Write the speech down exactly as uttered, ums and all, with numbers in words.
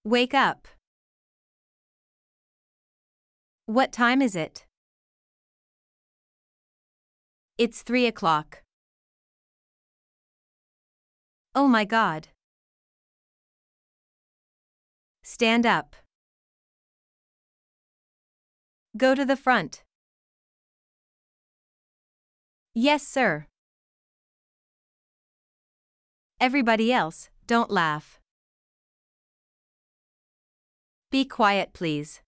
Wake up. What time is it? It's three o'clock. Oh my God. Stand up. Go to the front. Yes, sir. Everybody else, don't laugh. Be quiet, please.